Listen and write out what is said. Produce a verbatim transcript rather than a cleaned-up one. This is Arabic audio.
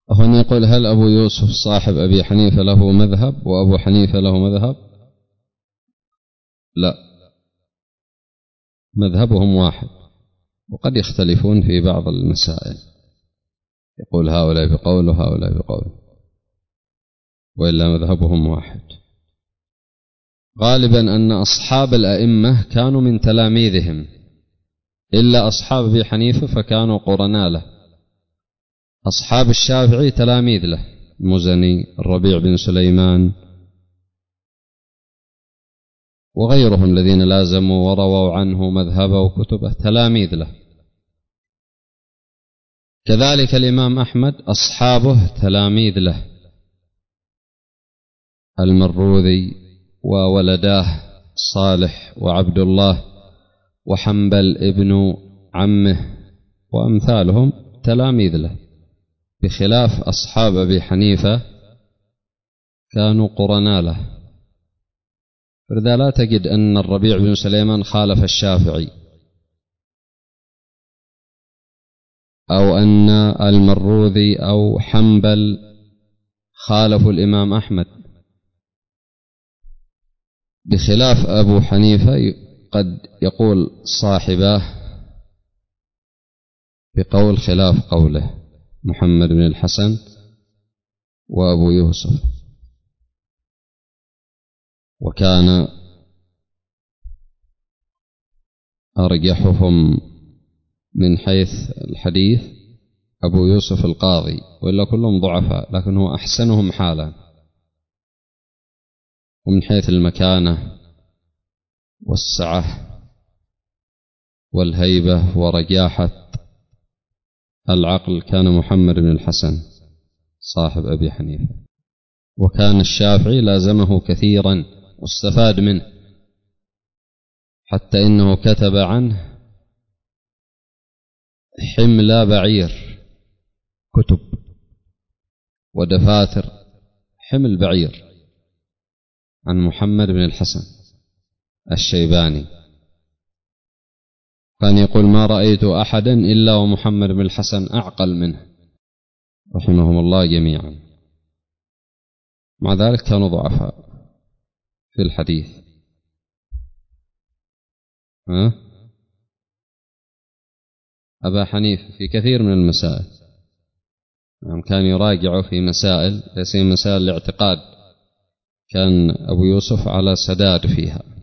هنا يقول: هل أبو يوسف صاحب أبي حنيفة له مذهب وأبو حنيفة له مذهب؟ لا، مذهبهم واحد، وقد يختلفون في بعض المسائل، يقول هؤلاء بقول وهؤلاء بقول، وإلا مذهبهم واحد. غالبا أن أصحاب الأئمة كانوا من تلاميذهم، إلا أصحاب أبي حنيفة فكانوا قرناء له. أصحاب الشافعي تلاميذ له، المزني، الربيع بن سليمان، وغيرهم الذين لازموا ورووا عنه مذهبه وكتبه تلاميذ له. كذلك الإمام أحمد أصحابه تلاميذ له، المروذي وولداه صالح وعبد الله وحنبل ابن عمه وأمثالهم تلاميذ له، بخلاف أصحاب أبي حنيفة كانوا قرناء له. فلذا لا تجد أن الربيع بن سليمان خالف الشافعي، أو أن المروذي أو حنبل خالفوا الإمام أحمد، بخلاف أبو حنيفة قد يقول صاحباه بقول خلاف قوله، محمد بن الحسن وأبو يوسف. وكان أرجحهم من حيث الحديث أبو يوسف القاضي، وإلا كلهم ضعفاء، لكن هو أحسنهم حالا، ومن حيث المكانة والسعة والهيبة ورجاحة العقل كان محمد بن الحسن صاحب أبي حنيفة. وكان الشافعي لازمه كثيرا واستفاد منه، حتى إنه كتب عنه حمل بعير، كتب ودفاتر حمل بعير عن محمد بن الحسن الشيباني. كان يقول: ما رأيت أحدا إلا ومحمد بن الحسن أعقل منه، رحمهم الله جميعا. مع ذلك كانوا ضعفاء في الحديث. ها؟ أبا حنيفة في كثير من المسائل كان يراجع في مسائل، ليس مسائل الاعتقاد، كان أبو يوسف على سداد فيها.